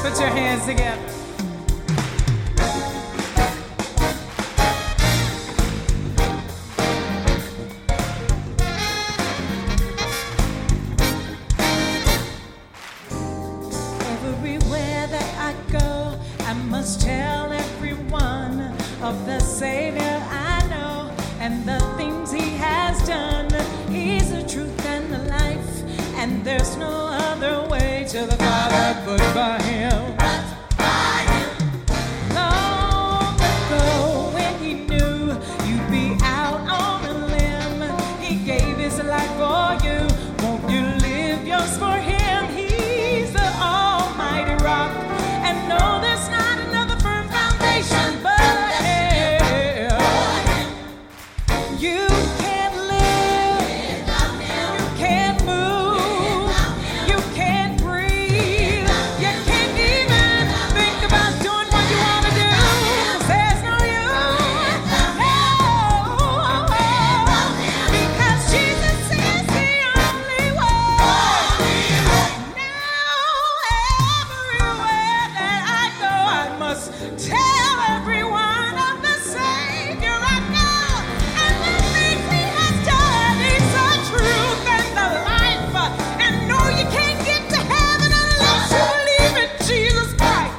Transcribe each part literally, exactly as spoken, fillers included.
Put your hands together. Everywhere that I go, I must tell everyone of the Savior I know and the things He has done. He's the truth and the life, and there's no other way to the Father but by Him. Long ago, when He knew you'd be out on a limb, He gave His life for you. Won't you live yours for Him? He's the Almighty Rock, and no, there's not another firm foundation but Him. You can't live, you can't move, you can't breathe, you can't even think about doing what you want to do, 'cause there's no you, no, because Jesus is the only way. Now everywhere that I go, I must tell everyone of the Savior I know and the things He has done. He's the truth and the life, and no, you can't get to heaven unless you believe in Jesus Christ.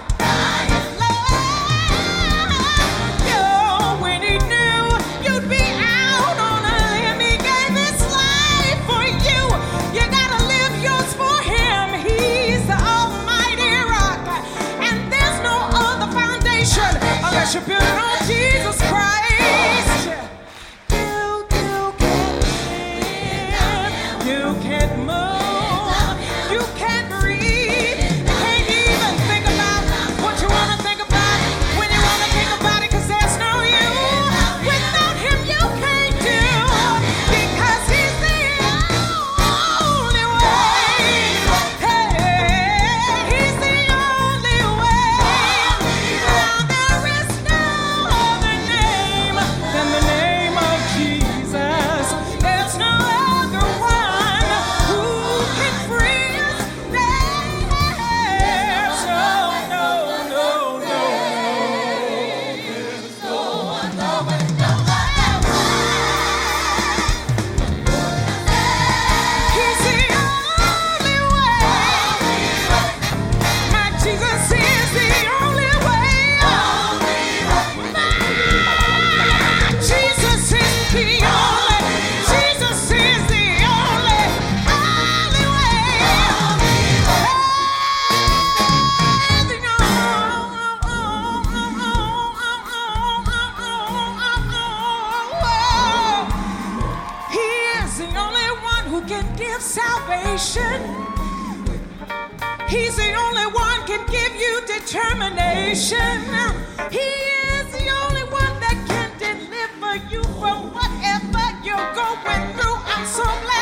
Lord, when He knew you'd be out on a limb, He gave His life for you. You gotta live yours for Him. He's the Almighty Rock, and there's no other foundation unless you build it on Jesus Christ. You, you can't live, you can't move, you can't breathe, you can't even think about what you want to think about when you want to think about it, 'cause there's no you. Without Him you can't do, because He's the only way. Hey, He's the only way. Now there is no other name than the name of Jesus. There's no other one who can free us. There's no, no, no, no. There's no one, no one, no one. He's the only way. My Jesus is the only way. My Jesus is the only. Jesus is the only, only way. He is the only one who can give salvation. He's the only one can give you determination. He is the only one that can deliver you from whatever you're going through. I'm so glad